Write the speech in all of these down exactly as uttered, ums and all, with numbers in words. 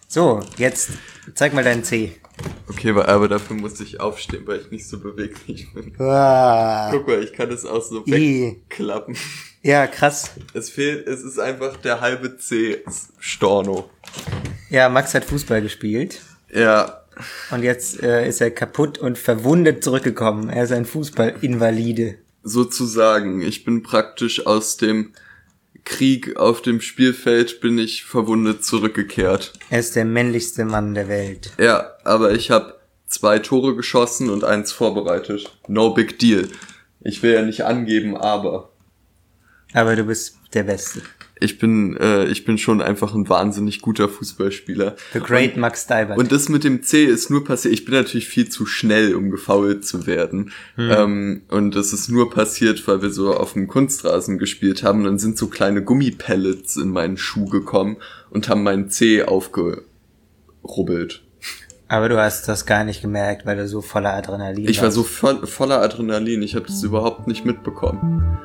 So, jetzt zeig mal deinen Zeh. Okay, aber dafür muss ich aufstehen, weil ich nicht so beweglich bin. Ah. Guck mal, ich kann das auch so I. wegklappen. Ja, krass. Es fehlt, es ist einfach der halbe C Storno. Ja, Max hat Fußball gespielt. Ja. Und jetzt äh, ist er kaputt und verwundet zurückgekommen. Er ist ein Fußballinvalide. Sozusagen. Ich bin praktisch aus dem Krieg auf dem Spielfeld bin ich verwundet zurückgekehrt. Er ist der männlichste Mann der Welt. Ja, aber ich habe zwei Tore geschossen und eins vorbereitet. No big deal. Ich will ja nicht angeben, aber... Aber du bist der Beste. Ich bin äh, ich bin schon einfach ein wahnsinnig guter Fußballspieler. The great und, Max Steibert. Und das mit dem C ist nur passiert, ich bin natürlich viel zu schnell, um gefoult zu werden. Hm. Ähm, und das ist nur passiert, weil wir so auf dem Kunstrasen gespielt haben. Und dann sind so kleine Gummipellets in meinen Schuh gekommen und haben meinen C aufgerubbelt. Aber du hast das gar nicht gemerkt, weil du so voller Adrenalin warst. Ich war so voll, voller Adrenalin, ich habe das überhaupt nicht mitbekommen.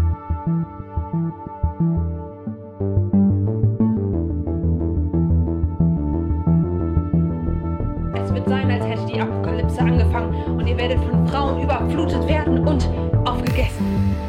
Sein, als hätte die Apokalypse angefangen und ihr werdet von Frauen überflutet werden und aufgegessen.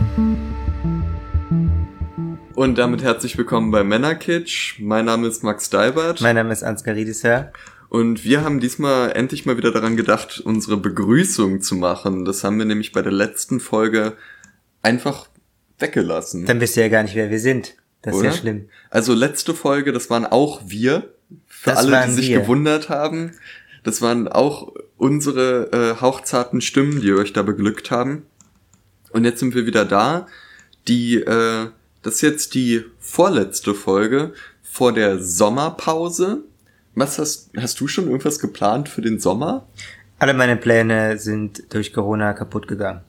Und damit herzlich willkommen bei Männerkitsch. Mein Name ist Max Steibert. Mein Name ist Ansgar Riedisser. Und wir haben diesmal endlich mal wieder daran gedacht, unsere Begrüßung zu machen. Das haben wir nämlich bei der letzten Folge einfach weggelassen. Dann wisst ihr ja gar nicht, wer wir sind. Das Oder? ist ja schlimm. Also letzte Folge, das waren auch wir. Für das alle, die sich wir. gewundert haben. Das waren auch unsere äh, hauchzarten Stimmen, die euch da beglückt haben. Und jetzt sind wir wieder da. Die, äh, das ist jetzt die vorletzte Folge vor der Sommerpause. Was hast, hast du schon irgendwas geplant für den Sommer? Alle meine Pläne sind durch Corona kaputt gegangen.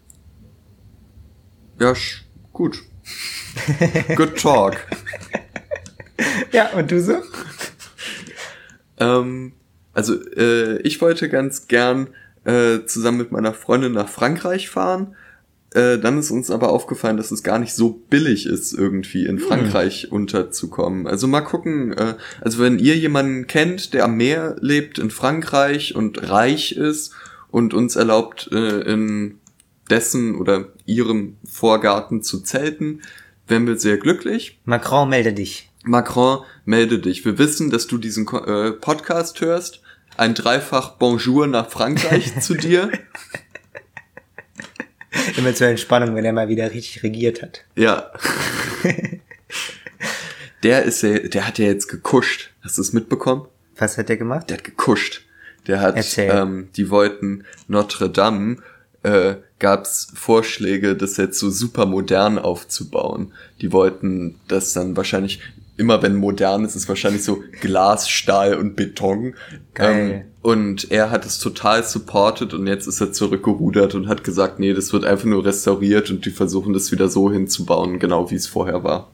Ja, sch- gut. Good talk. Ja, und du so? ähm... Also äh, ich wollte ganz gern äh, zusammen mit meiner Freundin nach Frankreich fahren. Äh, dann ist uns aber aufgefallen, dass es gar nicht so billig ist, irgendwie in Frankreich hm. unterzukommen. Also mal gucken, äh, also wenn ihr jemanden kennt, der am Meer lebt in Frankreich und reich ist und uns erlaubt, äh, in dessen oder ihrem Vorgarten zu zelten, wären wir sehr glücklich. Macron, melde dich. Macron, melde dich. Wir wissen, dass du diesen äh, Podcast hörst. Ein dreifach Bonjour nach Frankreich zu dir. Immer zur Entspannung, wenn er mal wieder richtig regiert hat. Ja. Der ist ja, der hat ja jetzt gekuscht. Hast du es mitbekommen? Was hat der gemacht? Der hat gekuscht. Der hat, Erzähl. ähm, die wollten Notre Dame, äh, gab's Vorschläge, das jetzt so super modern aufzubauen. Die wollten das dann wahrscheinlich, immer wenn modern ist, ist wahrscheinlich so Glas, Stahl und Beton. Geil. Ähm, und er hat es total supported und jetzt ist er zurückgerudert und hat gesagt, nee, das wird einfach nur restauriert und die versuchen das wieder so hinzubauen, genau wie es vorher war.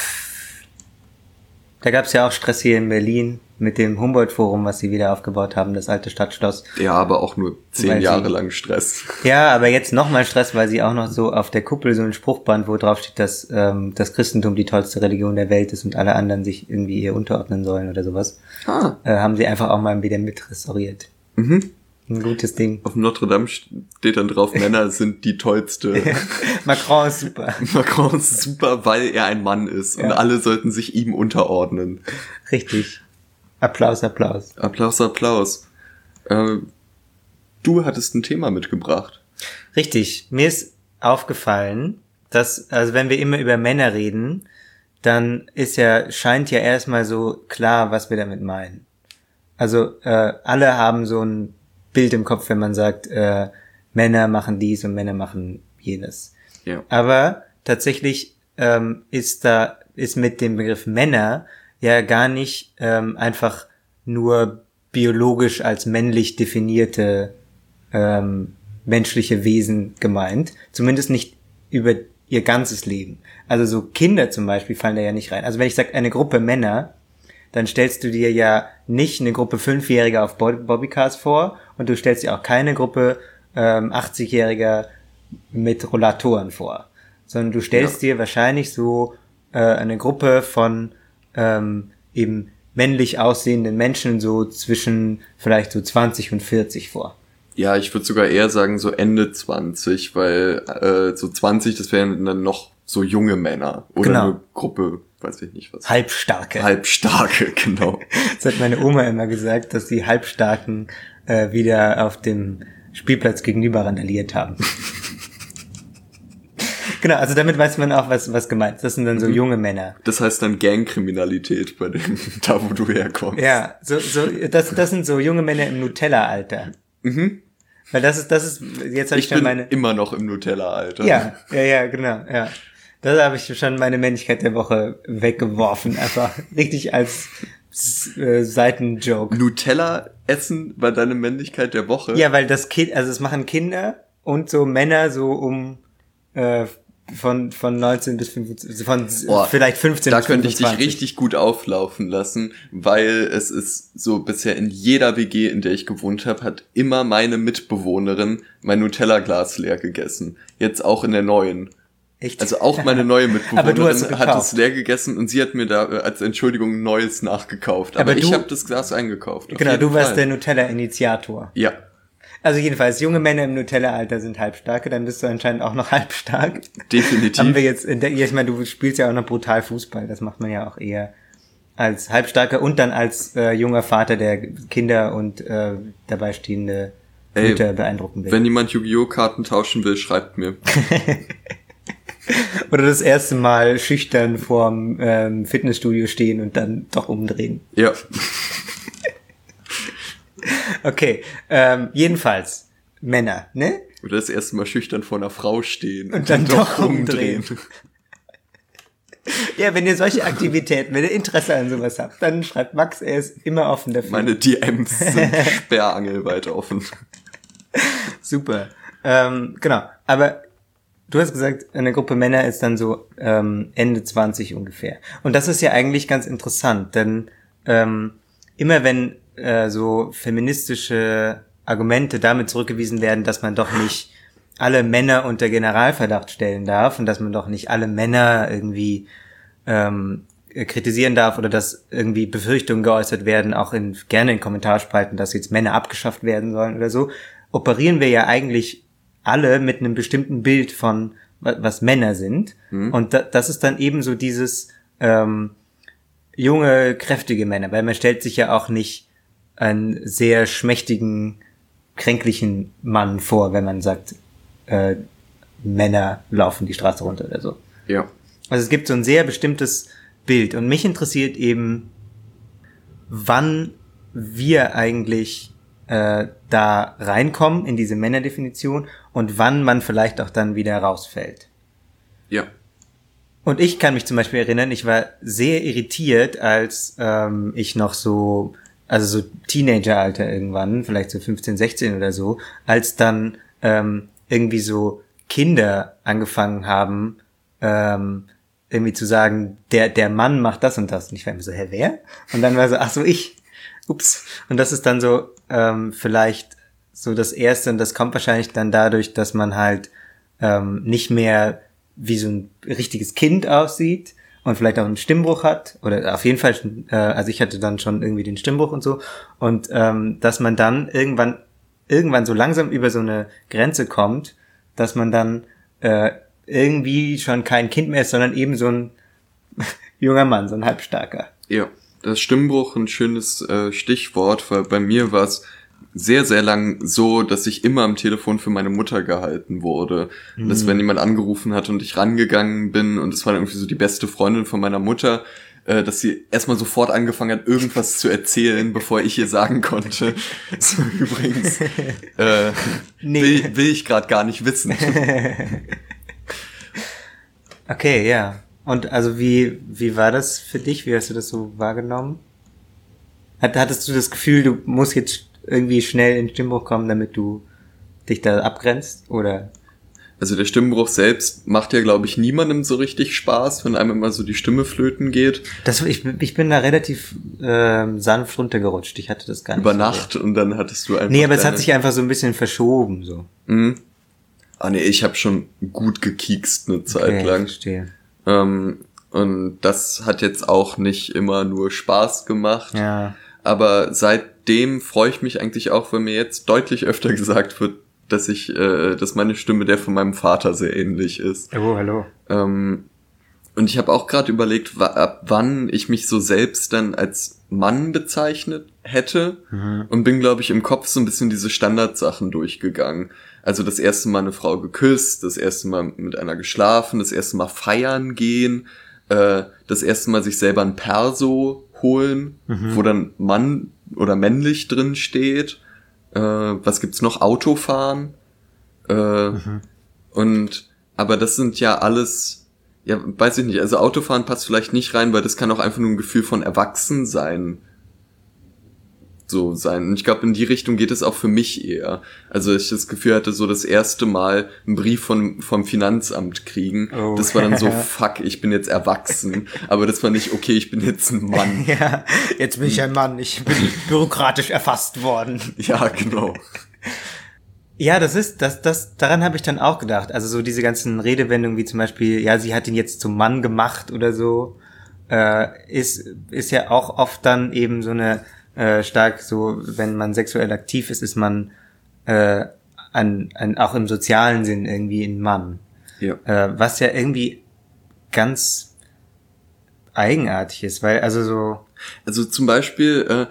Da gab's ja auch Stress hier in Berlin mit dem Humboldt-Forum, was sie wieder aufgebaut haben, das alte Stadtschloss. Ja, aber auch nur zehn Weil Jahre sie, lang Stress. Ja, aber jetzt nochmal Stress, weil sie auch noch so auf der Kuppel so ein Spruchband, wo drauf steht, dass ähm, das Christentum die tollste Religion der Welt ist und alle anderen sich irgendwie ihr unterordnen sollen oder sowas. Ah. Äh, haben sie einfach auch mal wieder mit restauriert. Mhm. Ein gutes Ding. Auf dem Notre Dame steht dann drauf, Männer sind die tollste. Macron ist super. Macron ist super, weil er ein Mann ist. Ja. Und alle sollten sich ihm unterordnen. Richtig. Applaus, Applaus. Applaus, Applaus. Äh, du hattest ein Thema mitgebracht. Richtig. Mir ist aufgefallen, dass, also wenn wir immer über Männer reden, dann ist ja, scheint ja erstmal so klar, was wir damit meinen. Also äh, alle haben so ein Bild im Kopf, wenn man sagt, äh, Männer machen dies und Männer machen jenes. Ja. Aber tatsächlich ähm, ist da ist mit dem Begriff Männer ja gar nicht ähm, einfach nur biologisch als männlich definierte ähm, menschliche Wesen gemeint. Zumindest nicht über ihr ganzes Leben. Also so Kinder zum Beispiel fallen da ja nicht rein. Also wenn ich sage eine Gruppe Männer, dann stellst du dir ja nicht eine Gruppe Fünfjähriger auf Bobbycars vor und du stellst dir auch keine Gruppe ähm, achtzigjähriger mit Rollatoren vor, sondern du stellst ja. dir wahrscheinlich so äh, eine Gruppe von ähm, eben männlich aussehenden Menschen so zwischen vielleicht so zwanzig und vierzig vor. Ja, ich würde sogar eher sagen so Ende zwanzig, weil äh, so zwanzig, das wären dann noch so junge Männer. Oder Genau. eine Gruppe, weiß ich nicht was. Halbstarke. Halbstarke, genau. Das hat meine Oma immer gesagt, dass die Halbstarken äh, wieder auf dem Spielplatz gegenüber randaliert haben. Genau, also damit weiß man auch, was was gemeint ist. Das sind dann so junge Männer. Das heißt dann Gangkriminalität bei dem, da wo du herkommst. Ja, so so das das sind so junge Männer im Nutella-Alter. Mhm. Weil das ist das ist jetzt habe ich, Ich schon bin meine immer noch im Nutella-Alter. Ja, ja, ja, genau, ja. Da habe ich schon meine Männlichkeit der Woche weggeworfen, einfach richtig als äh, Seitenjoke. Nutella essen war deine Männlichkeit der Woche? Ja, weil das Kind, also es machen Kinder und so Männer so um äh, von von neunzehn bis fünfundzwanzig, von Oh, vielleicht fünfzehn da bis könnte ich dich fünfundzwanzig. richtig gut auflaufen lassen, weil es ist so bisher in jeder W G, in der ich gewohnt habe, hat immer meine Mitbewohnerin mein Nutella-Glas leer gegessen. Jetzt auch in der neuen. Echt? Also auch meine neue Aber du hast Mitbewohnerin es hat gekauft. es leer gegessen und sie hat mir da äh, als Entschuldigung ein neues nachgekauft. Aber, Aber ich du- habe das Glas eingekauft. auf Genau, jeden du warst Fall. der Nutella-Initiator. Ja, Also jedenfalls, junge Männer im Nutella-Alter sind halbstarke, dann bist du anscheinend auch noch halbstark. definitiv. Haben wir jetzt entdeckt, ja, ich meine, du spielst ja auch noch brutal Fußball, das macht man ja auch eher als halbstarker und dann als äh, junger Vater, der Kinder und äh, dabei stehende Ey, Mütter beeindrucken will. Wenn jemand Yu-Gi-Oh! Karten tauschen will, schreibt mir. Oder das erste Mal schüchtern vorm ähm, Fitnessstudio stehen und dann doch umdrehen. Ja. Okay, ähm, jedenfalls, Männer, ne? Oder das erste Mal schüchtern vor einer Frau stehen Und dann doch umdrehen. Ja, wenn ihr solche Aktivitäten, wenn ihr Interesse an sowas habt, dann schreibt Max, er ist immer offen dafür. Meine D Ms sind sperrangelweit offen. Super. Ähm, genau, aber du hast gesagt, eine Gruppe Männer ist dann so ähm, Ende zwanzig ungefähr. Und das ist ja eigentlich ganz interessant, denn ähm, immer wenn äh, so feministische Argumente damit zurückgewiesen werden, dass man doch nicht alle Männer unter Generalverdacht stellen darf und dass man doch nicht alle Männer irgendwie ähm, kritisieren darf oder dass irgendwie Befürchtungen geäußert werden, auch in gerne in Kommentarspalten, dass jetzt Männer abgeschafft werden sollen oder so, operieren wir ja eigentlich alle mit einem bestimmten Bild von wa- was Männer sind. Mhm. Und da, das ist dann eben so dieses ähm, junge, kräftige Männer, weil man stellt sich ja auch nicht einen sehr schmächtigen, kränklichen Mann vor, wenn man sagt, äh, Männer laufen die Straße runter oder so. Ja. Also es gibt so ein sehr bestimmtes Bild und mich interessiert eben, wann wir eigentlich äh, da reinkommen in diese Männerdefinition und wann man vielleicht auch dann wieder rausfällt. Ja. Und ich kann mich zum Beispiel erinnern, ich war sehr irritiert, als ähm, ich noch so, also so Teenageralter irgendwann, vielleicht so fünfzehn, sechzehn oder so, als dann ähm, irgendwie so Kinder angefangen haben, ähm, irgendwie zu sagen, der der Mann macht das und das. Und ich war immer so, hä, wer? Und dann war so, ach so, ich. Ups. Und das ist dann so ähm, vielleicht so das Erste und das kommt wahrscheinlich dann dadurch, dass man halt ähm, nicht mehr wie so ein richtiges Kind aussieht und vielleicht auch einen Stimmbruch hat oder auf jeden Fall, äh, also ich hatte dann schon irgendwie den Stimmbruch und so und ähm, dass man dann irgendwann irgendwann so langsam über so eine Grenze kommt, dass man dann äh, irgendwie schon kein Kind mehr ist, sondern eben so ein junger Mann, so ein Halbstarker. Ja. Das Stimmbruch ein schönes äh, Stichwort, weil bei mir war es sehr, sehr lang so, dass ich immer am Telefon für meine Mutter gehalten wurde. Mhm. Dass wenn jemand angerufen hat und ich rangegangen bin und es war dann irgendwie so die beste Freundin von meiner Mutter, äh, dass sie erstmal sofort angefangen hat, irgendwas zu erzählen, bevor ich ihr sagen konnte. So, übrigens, äh, Nee. will, will ich gerade gar nicht wissen. Okay, ja. Und also wie wie war das für dich? Wie hast du das so wahrgenommen? Hat, hattest du das Gefühl, du musst jetzt irgendwie schnell in den Stimmbruch kommen, damit du dich da abgrenzt? Oder? Also der Stimmbruch selbst macht ja, glaube ich, niemandem so richtig Spaß, wenn einem immer so die Stimme flöten geht. Das, ich, ich bin da relativ ähm, sanft runtergerutscht. Ich hatte das gar nicht. Über so. Nacht und dann hattest du einfach... Nee, aber es deine- hat sich einfach so ein bisschen verschoben. So. Mhm. Ah nee, ich habe schon gut gekiekst eine Zeit Okay, lang. verstehe. Ähm, Und das hat jetzt auch nicht immer nur Spaß gemacht. Ja. Aber seitdem freue ich mich eigentlich auch, wenn mir jetzt deutlich öfter gesagt wird, dass ich, äh, dass meine Stimme der von meinem Vater sehr ähnlich ist. Oh, hallo. Ähm, und ich habe auch gerade überlegt, wa- ab wann ich mich so selbst dann als Mann bezeichnet hätte, Mhm. und bin, glaube ich, im Kopf so ein bisschen diese Standardsachen durchgegangen. Also das erste Mal eine Frau geküsst, das erste Mal mit einer geschlafen, das erste Mal feiern gehen, äh, das erste Mal sich selber ein Perso holen, Mhm. wo dann Mann oder männlich drin steht. Äh, was gibt's noch? Autofahren. Äh, Mhm. Und, aber das sind ja alles, ja, weiß ich nicht, also Autofahren passt vielleicht nicht rein, weil das kann auch einfach nur ein Gefühl von Erwachsensein so sein. Und ich glaube, in die Richtung geht es auch für mich eher. Also ich das Gefühl hatte, so das erste Mal einen Brief von, vom Finanzamt kriegen. Oh. Das war dann so, fuck, ich bin jetzt erwachsen. Aber das war nicht, okay, ich bin jetzt ein Mann. Ja, jetzt bin ich ein Mann, ich bin bürokratisch erfasst worden. Ja, genau. Ja, das ist, das, das, daran habe ich dann auch gedacht. Also so diese ganzen Redewendungen wie zum Beispiel, ja, sie hat ihn jetzt zum Mann gemacht oder so, äh, ist, ist ja auch oft dann eben so eine, äh, stark so, wenn man sexuell aktiv ist, ist man, äh, ein, ein, auch im sozialen Sinn irgendwie ein Mann. Ja. Äh, was ja irgendwie ganz eigenartig ist, weil, also so, Also zum Beispiel, äh,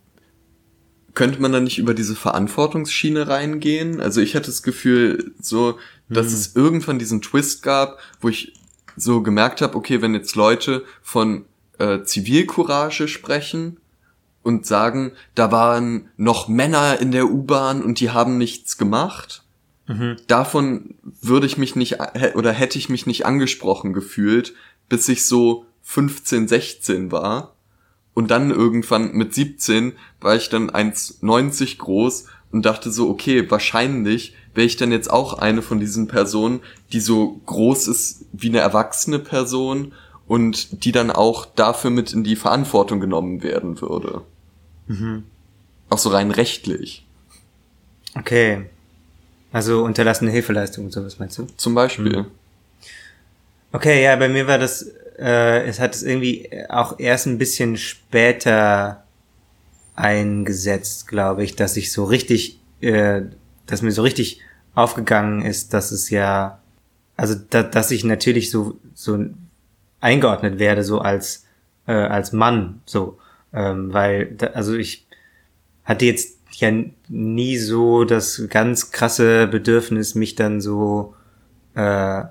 könnte man da nicht über diese Verantwortungsschiene reingehen? Also ich hatte das Gefühl, so, dass Hm. es irgendwann diesen Twist gab, wo ich so gemerkt habe, okay, wenn jetzt Leute von äh, Zivilcourage sprechen und sagen, da waren noch Männer in der U-Bahn und die haben nichts gemacht, mhm. davon würde ich mich nicht, hä- oder hätte ich mich nicht angesprochen gefühlt, bis ich so fünfzehn, sechzehn war. Und dann irgendwann mit siebzehn war ich dann eins neunzig groß und dachte so, okay, wahrscheinlich wäre ich dann jetzt auch eine von diesen Personen, die so groß ist wie eine erwachsene Person und die dann auch dafür mit in die Verantwortung genommen werden würde. Mhm. Auch so rein rechtlich. Okay. Also unterlassene Hilfeleistung und sowas, meinst du? Zum Beispiel. Mhm. Okay, ja, bei mir war das, äh, es hat es irgendwie auch erst ein bisschen später eingesetzt, glaube ich, dass ich so richtig, äh, dass mir so richtig aufgegangen ist, dass es ja, also da, dass ich natürlich so so eingeordnet werde, so als äh, als Mann, so, ähm, weil, da, also ich hatte jetzt ja nie so das ganz krasse Bedürfnis, mich dann so äh,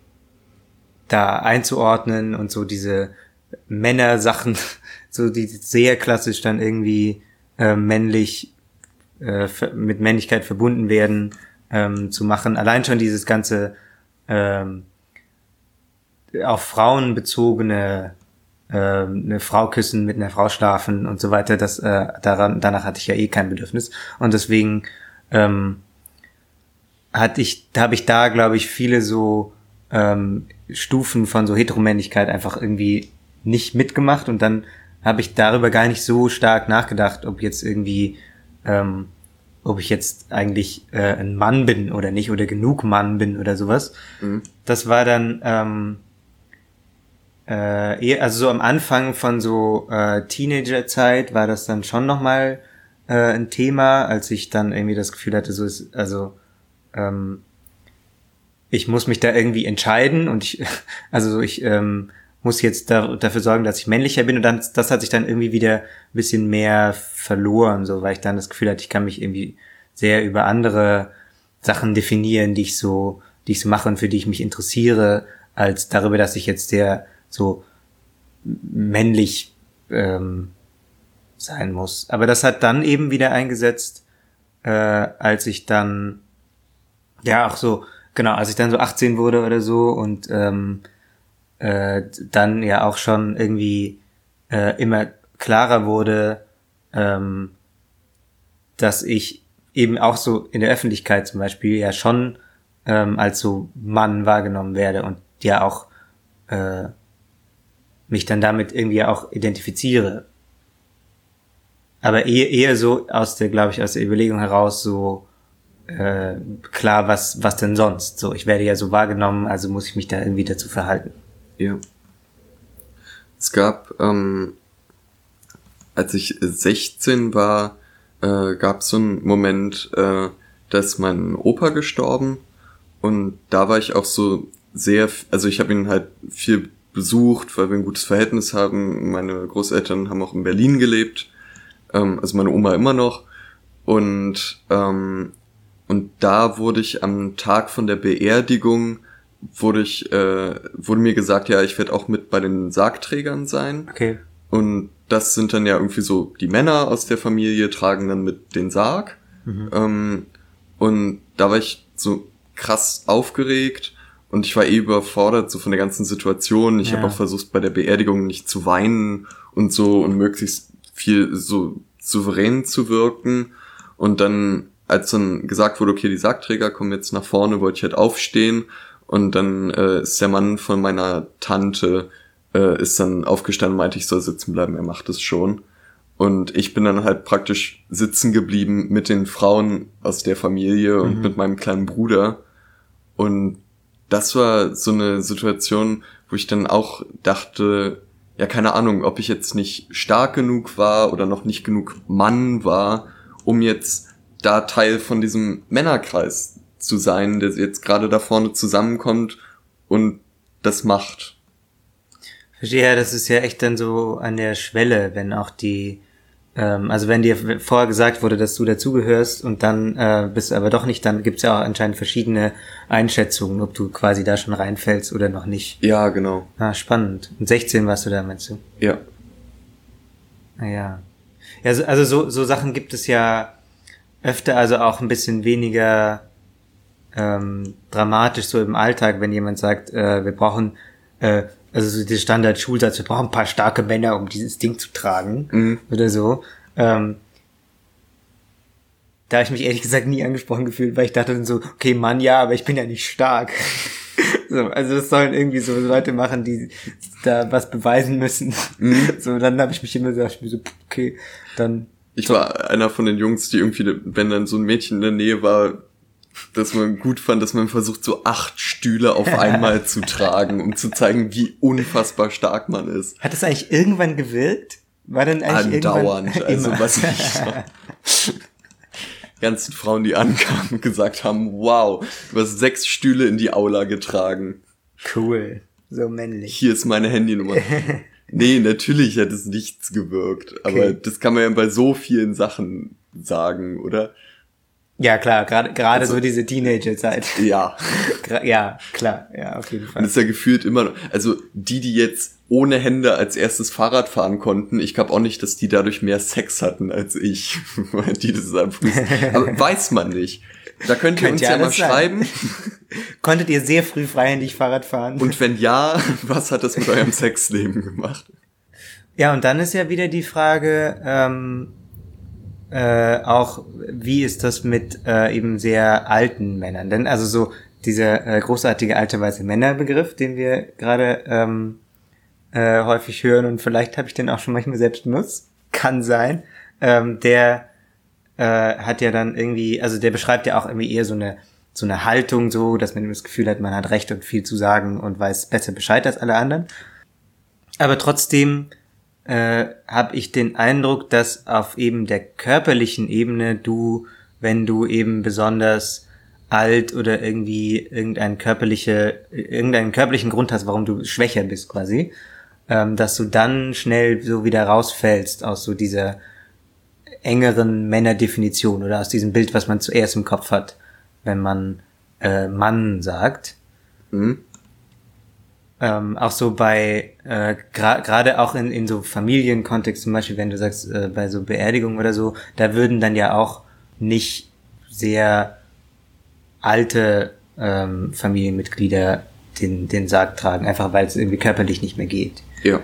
da einzuordnen und so diese Männersachen, so die sehr klassisch dann irgendwie äh, männlich äh, mit Männlichkeit verbunden werden, ähm, zu machen. Allein schon dieses ganze ähm, auf Frauen bezogene ähm, eine Frau küssen, mit einer Frau schlafen und so weiter, das äh, daran danach hatte ich ja eh kein Bedürfnis und deswegen ähm, hatte ich, da habe ich da glaube ich viele so ähm, Stufen von so Heteromännlichkeit einfach irgendwie nicht mitgemacht und dann habe ich darüber gar nicht so stark nachgedacht, ob jetzt irgendwie, ähm, ob ich jetzt eigentlich äh, ein Mann bin oder nicht oder genug Mann bin oder sowas. Mhm. Das war dann ähm, äh, eher, also so am Anfang von so äh, Teenagerzeit war das dann schon nochmal äh, ein Thema, als ich dann irgendwie das Gefühl hatte, so ist, also ähm, ich muss mich da irgendwie entscheiden und ich, also so ich ähm, muss jetzt da, dafür sorgen, dass ich männlicher bin und dann, das hat sich dann irgendwie wieder ein bisschen mehr verloren, so, weil ich dann das Gefühl hatte, ich kann mich irgendwie sehr über andere Sachen definieren, die ich so, die ich so mache und für die ich mich interessiere, als darüber, dass ich jetzt sehr so männlich ähm, sein muss. Aber das hat dann eben wieder eingesetzt, äh, als ich dann, ja, auch so, genau, als ich dann so achtzehn wurde oder so und ähm, äh, dann ja auch schon irgendwie äh, immer klarer wurde, ähm, dass ich eben auch so in der Öffentlichkeit zum Beispiel ja schon ähm, als so Mann wahrgenommen werde und ja auch äh, mich dann damit irgendwie auch identifiziere. Aber eher, eher so aus der, glaube ich, aus der Überlegung heraus so äh, klar, was was denn sonst? So, ich werde ja so wahrgenommen, also muss ich mich da irgendwie dazu verhalten. Ja. Es gab, ähm, als ich sechzehn war, äh, gab es so einen Moment, äh, da ist mein Opa gestorben und da war ich auch so sehr, also ich habe ihn halt viel besucht, weil wir ein gutes Verhältnis haben. Meine Großeltern haben auch in Berlin gelebt, ähm, also meine Oma immer noch und ähm, und da wurde ich am Tag von der Beerdigung wurde ich äh, wurde mir gesagt, ja, ich werde auch mit bei den Sargträgern sein. Okay. Und das sind dann ja irgendwie so, die Männer aus der Familie tragen dann mit den Sarg. Mhm. Ähm, und da war ich so krass aufgeregt und ich war eh überfordert so von der ganzen Situation. Ich ja. habe auch versucht, bei der Beerdigung nicht zu weinen und so und möglichst viel so souverän zu wirken. Und dann, als dann gesagt wurde, okay, die Sargträger kommen jetzt nach vorne, wollte ich halt aufstehen. Und dann äh, ist der Mann von meiner Tante äh, ist dann aufgestanden und meinte, ich soll sitzen bleiben, er macht es schon. Und ich bin dann halt praktisch sitzen geblieben mit den Frauen aus der Familie und mhm. mit meinem kleinen Bruder. Und das war so eine Situation, wo ich dann auch dachte, ja, keine Ahnung, ob ich jetzt nicht stark genug war oder noch nicht genug Mann war, um jetzt da Teil von diesem Männerkreis zu sein, der jetzt gerade da vorne zusammenkommt und das macht. Verstehe, ja, das ist ja echt dann so an der Schwelle, wenn auch die, ähm, also wenn dir vorher gesagt wurde, dass du dazugehörst und dann äh, bist du aber doch nicht, dann gibt's ja auch anscheinend verschiedene Einschätzungen, ob du quasi da schon reinfällst oder noch nicht. Ja, genau. Ah, spannend. Und sechzehn warst du da, meinst du? Ja. Naja. Ja, so, also so, so Sachen gibt es ja öfter, also auch ein bisschen weniger ähm, dramatisch so im Alltag, wenn jemand sagt, äh, wir brauchen, äh, also so der Standard-Schulsatz, wir brauchen ein paar starke Männer, um dieses Ding zu tragen, mhm. oder so. Ähm, da habe ich mich ehrlich gesagt nie angesprochen gefühlt, weil ich dachte dann so, okay, Mann, ja, aber ich bin ja nicht stark. So, also das sollen irgendwie so Leute machen, die da was beweisen müssen. Mhm. So, dann habe ich mich immer gesagt, so, okay, dann... Ich war einer von den Jungs, die irgendwie, wenn dann so ein Mädchen in der Nähe war, dass man gut fand, dass man versucht, so acht Stühle auf einmal zu tragen, um zu zeigen, wie unfassbar stark man ist. Hat das eigentlich irgendwann gewirkt? War denn eigentlich andauernd, irgendwann... also was ich sag. Ganzen Frauen, die ankamen und gesagt haben, wow, du hast sechs Stühle in die Aula getragen. Cool, so männlich. Hier ist meine Handynummer. Nee, natürlich hat es nichts gewirkt, aber okay. Das kann man ja bei so vielen Sachen sagen, oder? Ja, klar, gerade gerade also, so diese Teenager-Zeit. Ja. Ja, klar, ja, auf jeden Fall. Und es ist ja gefühlt immer noch, also die, die jetzt ohne Hände als erstes Fahrrad fahren konnten, ich glaube auch nicht, dass die dadurch mehr Sex hatten als ich, weil die das einfach aber weiß man nicht. Da könnt ihr Könnt uns ja mal sein. Schreiben. Konntet ihr sehr früh freihändig Fahrrad fahren? Und wenn ja, was hat das mit eurem Sexleben gemacht? Ja, und dann ist ja wieder die Frage, ähm, äh, auch, wie ist das mit äh, eben sehr alten Männern? Denn also so dieser äh, großartige alte weiße Männerbegriff, den wir gerade ähm, äh, häufig hören und vielleicht habe ich den auch schon manchmal selbst benutzt, kann sein, ähm, der äh, hat ja dann irgendwie, also der beschreibt ja auch irgendwie eher so eine so eine Haltung so, dass man das Gefühl hat, man hat Recht und viel zu sagen und weiß besser Bescheid als alle anderen. Aber trotzdem äh, habe ich den Eindruck, dass auf eben der körperlichen Ebene du, wenn du eben besonders alt oder irgendwie irgendein körperliche, irgendeinen körperlichen Grund hast, warum du schwächer bist quasi, ähm, dass du dann schnell so wieder rausfällst aus so dieser engeren Männerdefinition oder aus diesem Bild, was man zuerst im Kopf hat, wenn man äh, Mann sagt. Mhm. Ähm, auch so bei, äh, gerade gra- auch in, in so Familienkontext zum Beispiel, wenn du sagst, äh, bei so Beerdigungen oder so, da würden dann ja auch nicht sehr alte ähm, Familienmitglieder den, den Sarg tragen, einfach weil es irgendwie körperlich nicht mehr geht. Ja.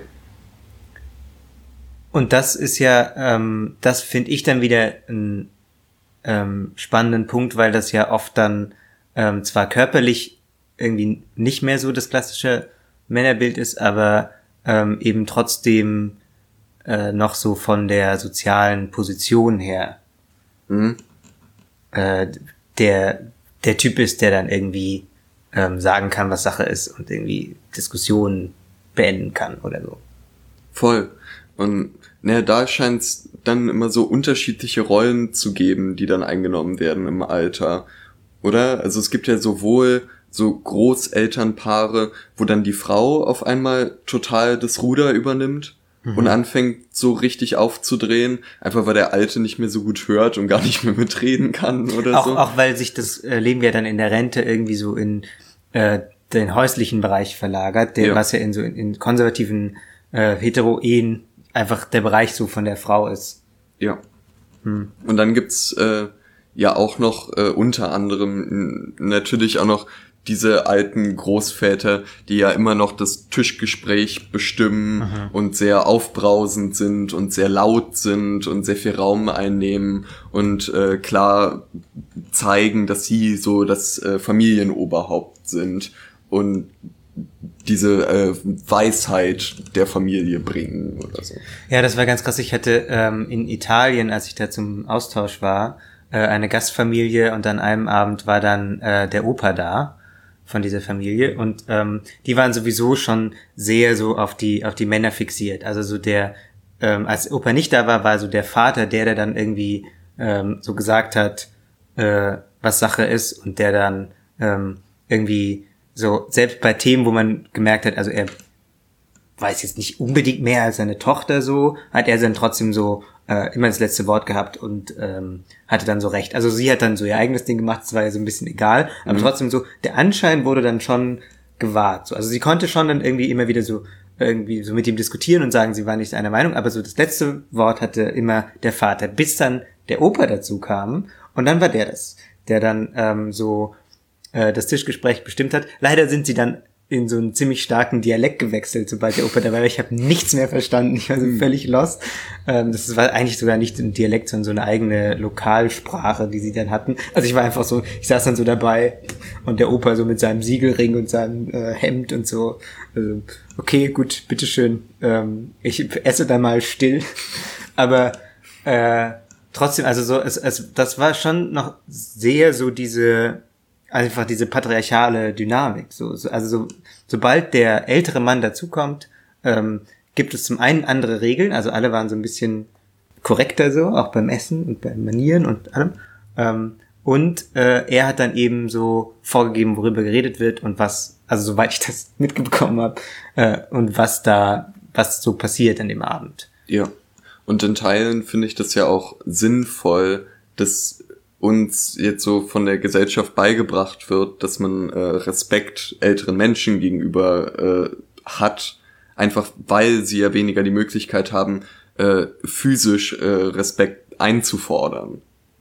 Und das ist ja, ähm, das finde ich dann wieder einen ähm, spannenden Punkt, weil das ja oft dann ähm, zwar körperlich irgendwie nicht mehr so das klassische Männerbild ist, aber ähm, eben trotzdem äh, noch so von der sozialen Position her mhm. äh, der der Typ ist, der dann irgendwie ähm, sagen kann, was Sache ist und irgendwie Diskussionen beenden kann oder so. Voll. Und naja, da scheint es dann immer so unterschiedliche Rollen zu geben, die dann eingenommen werden im Alter. Oder? Also es gibt ja sowohl so Großelternpaare, wo dann die Frau auf einmal total das Ruder übernimmt mhm. und anfängt so richtig aufzudrehen, einfach weil der Alte nicht mehr so gut hört und gar nicht mehr mitreden kann oder auch, so. Auch weil sich das äh, Leben ja dann in der Rente irgendwie so in äh, den häuslichen Bereich verlagert, der, ja. was ja in so in, in konservativen äh, Hetero-Ehen einfach der Bereich so von der Frau ist. Ja. Hm. Und dann gibt's äh, ja auch noch äh, unter anderem natürlich auch noch diese alten Großväter, die ja immer noch das Tischgespräch bestimmen mhm. und sehr aufbrausend sind und sehr laut sind und sehr viel Raum einnehmen und äh, klar zeigen, dass sie so das äh, Familienoberhaupt sind und diese äh, Weisheit der Familie bringen oder so. Ja, das war ganz krass. Ich hatte ähm, in Italien, als ich da zum Austausch war, äh, eine Gastfamilie und an einem Abend war dann äh, der Opa da von dieser Familie und ähm, die waren sowieso schon sehr so auf die auf die Männer fixiert. Also so der, ähm, als Opa nicht da war, war so der Vater, der der dann irgendwie ähm, so gesagt hat, äh, was Sache ist und der dann ähm, irgendwie so, selbst bei Themen, wo man gemerkt hat, also er weiß jetzt nicht unbedingt mehr als seine Tochter so, hat er dann trotzdem so äh, immer das letzte Wort gehabt und ähm, hatte dann so recht. Also sie hat dann so ihr eigenes Ding gemacht, es war ja so ein bisschen egal, aber mhm. trotzdem so, der Anschein wurde dann schon gewahrt. So. Also sie konnte schon dann irgendwie immer wieder so irgendwie so mit ihm diskutieren und sagen, sie war nicht einer Meinung, aber so das letzte Wort hatte immer der Vater, bis dann der Opa dazu kam und dann war der das, der dann ähm, so das Tischgespräch bestimmt hat. Leider sind sie dann in so einen ziemlich starken Dialekt gewechselt, sobald der Opa dabei war. Ich habe nichts mehr verstanden. Ich war so völlig lost. Das war eigentlich sogar nicht ein Dialekt, sondern so eine eigene Lokalsprache, die sie dann hatten. Also ich war einfach so, ich saß dann so dabei und der Opa so mit seinem Siegelring und seinem äh, Hemd und so. Also, okay, gut, bitteschön. Ähm, ich esse dann mal still. Aber äh, trotzdem, also so, es, es, das war schon noch sehr so diese einfach diese patriarchale Dynamik. So, so, also so, sobald der ältere Mann dazukommt, ähm, gibt es zum einen andere Regeln, also alle waren so ein bisschen korrekter so, auch beim Essen und beim Manieren und allem. Ähm, und äh, er hat dann eben so vorgegeben, worüber geredet wird und was, also soweit ich das mitbekommen habe, äh, und was da, was so passiert an dem Abend. Ja, und in Teilen finde ich das ja auch sinnvoll, dass uns jetzt so von der Gesellschaft beigebracht wird, dass man äh, Respekt älteren Menschen gegenüber äh, hat, einfach weil sie ja weniger die Möglichkeit haben, äh, physisch äh, Respekt einzufordern.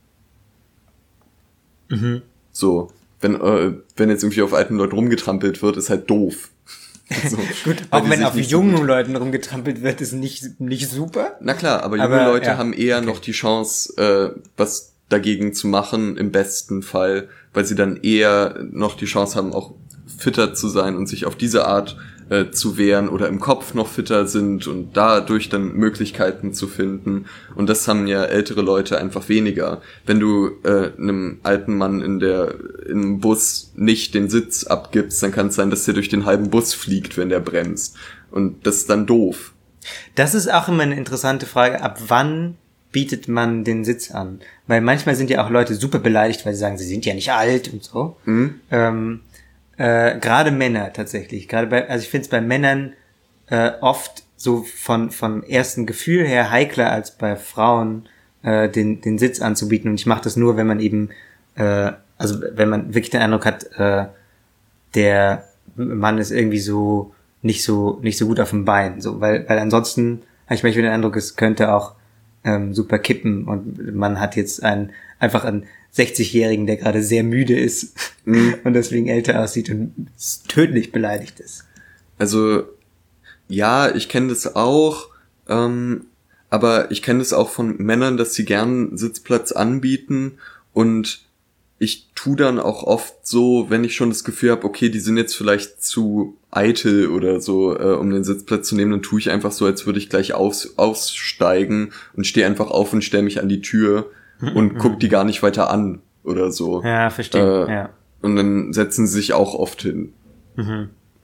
Mhm. So, wenn äh, wenn jetzt irgendwie auf alten Leuten rumgetrampelt wird, ist halt doof. So, gut, auch wenn auf jungen so Leuten rumgetrampelt wird, ist nicht nicht super. Na klar, aber junge aber, Leute ja. haben eher okay. noch die Chance, äh, was dagegen zu machen, im besten Fall, weil sie dann eher noch die Chance haben, auch fitter zu sein und sich auf diese Art äh, zu wehren oder im Kopf noch fitter sind und dadurch dann Möglichkeiten zu finden. Und das haben ja ältere Leute einfach weniger. Wenn du äh, einem alten Mann in der im Bus nicht den Sitz abgibst, dann kann es sein, dass der durch den halben Bus fliegt, wenn der bremst. Und das ist dann doof. Das ist auch immer eine interessante Frage, ab wann bietet man den Sitz an? Weil manchmal sind ja auch Leute super beleidigt, weil sie sagen, sie sind ja nicht alt und so. Mhm. Ähm, äh, gerade Männer tatsächlich. Gerade bei, also ich finde es bei Männern äh, oft so von von ersten Gefühl her heikler als bei Frauen äh, den den Sitz anzubieten. Und ich mache das nur, wenn man eben, äh, also wenn man wirklich den Eindruck hat, äh, der Mann ist irgendwie so nicht so nicht so gut auf dem Bein. So, weil weil ansonsten habe ich manchmal den Eindruck, es könnte auch Ähm, super kippen und man hat jetzt einen einfach einen sechzigjährigen, der gerade sehr müde ist mhm. und deswegen älter aussieht und tödlich beleidigt ist. Also ja, ich kenne das auch, ähm, aber ich kenne das auch von Männern, dass sie gern Sitzplatz anbieten und ich tu dann auch oft so, wenn ich schon das Gefühl habe, okay, die sind jetzt vielleicht zu eitel oder so, äh, um den Sitzplatz zu nehmen, dann tue ich einfach so, als würde ich gleich aus, aussteigen und stehe einfach auf und stelle mich an die Tür und guck die gar nicht weiter an oder so. Ja, verstehe. Äh, ja. Und dann setzen sie sich auch oft hin. Mhm.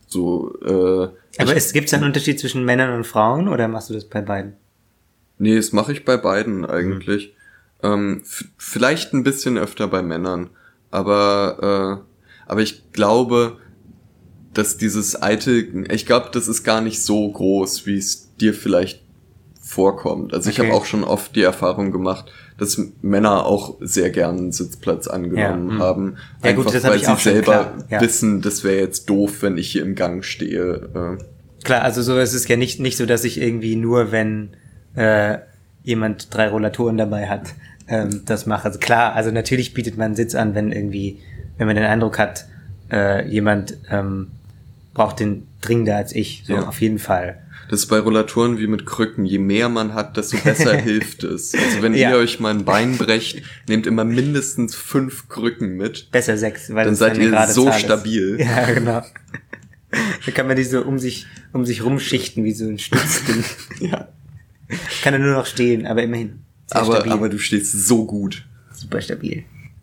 So, äh, Aber ich, es gibt einen Unterschied zwischen Männern und Frauen oder machst du das bei beiden? Nee, das mache ich bei beiden eigentlich. Mhm. Ähm, f- vielleicht ein bisschen öfter bei Männern, aber äh, aber ich glaube, dass dieses alte, ich glaube, das ist gar nicht so groß, wie es dir vielleicht vorkommt. Also ich Okay. habe auch schon oft die Erfahrung gemacht, dass Männer auch sehr gern einen Sitzplatz angenommen Ja, hm. haben. Ja, Einfach gut, das hab weil ich sie auch schon, selber klar, ja. wissen, das wäre jetzt doof, wenn ich hier im Gang stehe. Äh. Klar, also so ist es ja nicht nicht so, dass ich irgendwie nur, wenn äh, jemand drei Rollatoren dabei hat, ähm, das mache. Also klar, also natürlich bietet man einen Sitz an, wenn irgendwie, wenn man den Eindruck hat, äh, jemand ähm, braucht den dringender als ich, so Ja. auf jeden Fall. Das ist bei Rollatoren wie mit Krücken. Je mehr man hat, desto besser hilft es. Also wenn Ja. ihr euch mal ein Bein brecht, nehmt immer mindestens fünf Krücken mit. Besser sechs, weil Dann das seid eine ihr gerade so Zahl ist. stabil. Ja, genau. Da kann man die so um sich um sich rumschichten wie so ein Stützding. Ja. Kann er nur noch stehen, aber immerhin. Sehr Aber, stabil. aber du stehst so gut. Super stabil.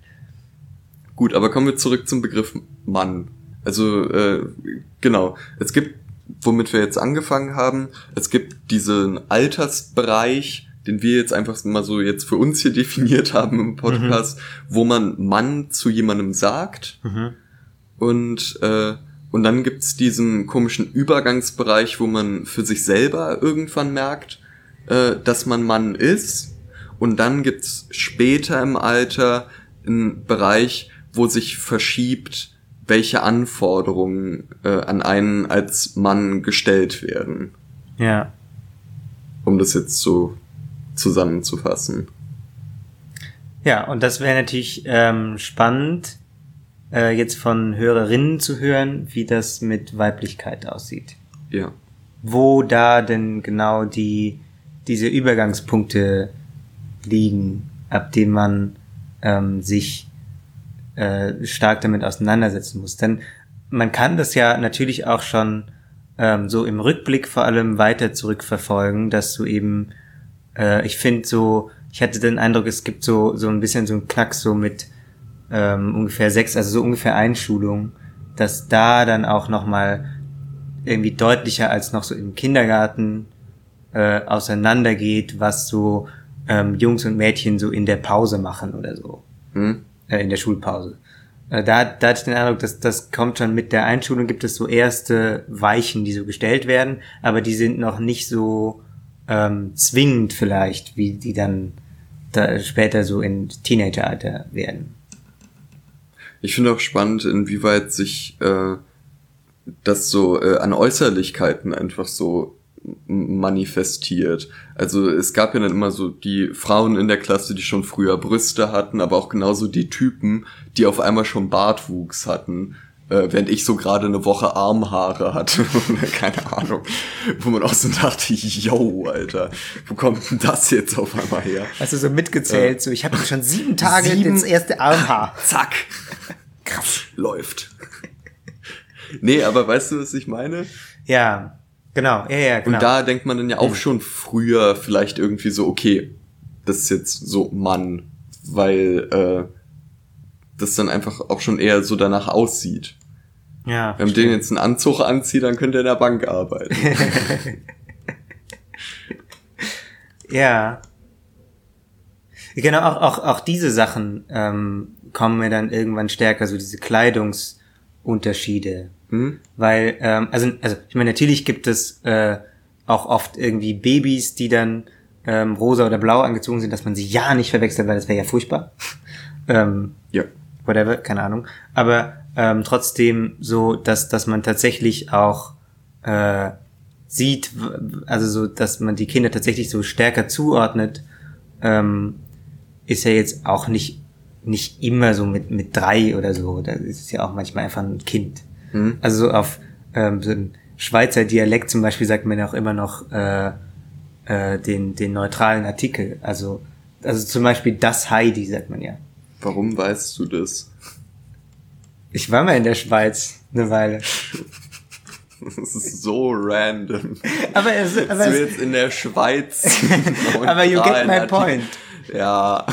Gut, aber kommen wir zurück zum Begriff Mann. Also, äh, genau. Es gibt, womit wir jetzt angefangen haben, es gibt diesen Altersbereich, den wir jetzt einfach mal so jetzt für uns hier definiert haben im Podcast, mhm. wo man Mann zu jemandem sagt. Mhm. Und, äh, und dann gibt's diesen komischen Übergangsbereich, wo man für sich selber irgendwann merkt, äh, dass man Mann ist. Und dann gibt's später im Alter einen Bereich, wo sich verschiebt, welche Anforderungen äh, an einen als Mann gestellt werden. Ja. Um das jetzt so zusammenzufassen. Ja, und das wäre natürlich ähm, spannend, äh, jetzt von Hörerinnen zu hören, wie das mit Weiblichkeit aussieht. Ja. Wo da denn genau die diese Übergangspunkte liegen, ab dem man ähm, sich äh, stark damit auseinandersetzen muss. Denn man kann das ja natürlich auch schon ähm, so im Rückblick vor allem weiter zurückverfolgen, dass du eben, äh, ich finde so, ich hatte den Eindruck, es gibt so so ein bisschen so einen Knack so mit ähm, ungefähr sechs, also so ungefähr Einschulung, dass da dann auch nochmal irgendwie deutlicher als noch so im Kindergarten äh, auseinandergeht, was so ähm, Jungs und Mädchen so in der Pause machen oder so. Hm? Äh, in der Schulpause. Äh, da, da hatte ich den Eindruck, dass das kommt schon mit der Einschulung, gibt es so erste Weichen, die so gestellt werden, aber die sind noch nicht so ähm, zwingend vielleicht, wie die dann da später so in Teenageralter werden. Ich finde auch spannend, inwieweit sich äh, das so äh, an Äußerlichkeiten einfach so manifestiert. Also es gab ja dann immer so die Frauen in der Klasse, die schon früher Brüste hatten, aber auch genauso die Typen, die auf einmal schon Bartwuchs hatten, äh, während ich so gerade eine Woche Armhaare hatte oder keine Ahnung, wo man auch so dachte, yo, Alter, wo kommt denn das jetzt auf einmal her? Hast du so mitgezählt, äh, so ich habe schon sieben Tage sieben? das erste Armhaar. Zack. Krass. Läuft. Nee, aber weißt du, was ich meine? Ja. Genau, ja, ja, genau. Und da denkt man dann ja auch ja. schon früher vielleicht irgendwie so, okay, das ist jetzt so Mann, weil äh, das dann einfach auch schon eher so danach aussieht. Ja. Wenn man den jetzt einen Anzug anzieht, dann könnte er in der Bank arbeiten. Ja. Genau, auch, auch, auch diese Sachen ähm, kommen mir dann irgendwann stärker, so diese Kleidungsunterschiede. Hm? Weil, ähm, also, also ich meine, natürlich gibt es äh, auch oft irgendwie Babys, die dann ähm, rosa oder blau angezogen sind, dass man sie ja nicht verwechselt, weil das wäre ja furchtbar. ähm, ja. Whatever, keine Ahnung. Aber ähm, trotzdem so, dass dass man tatsächlich auch äh, sieht, also so, dass man die Kinder tatsächlich so stärker zuordnet, ähm, ist ja jetzt auch nicht nicht immer so mit mit drei oder so. Da ist es ja auch manchmal einfach ein Kind. Also so auf ähm, so ein Schweizer Dialekt zum Beispiel sagt man ja auch immer noch äh, äh, den den neutralen Artikel. Also also zum Beispiel das Heidi sagt man ja. Warum weißt du das? Ich war mal in der Schweiz eine Weile. Das ist so random. Aber es, aber du es, jetzt in der Schweiz. Aber you get my point. Ja.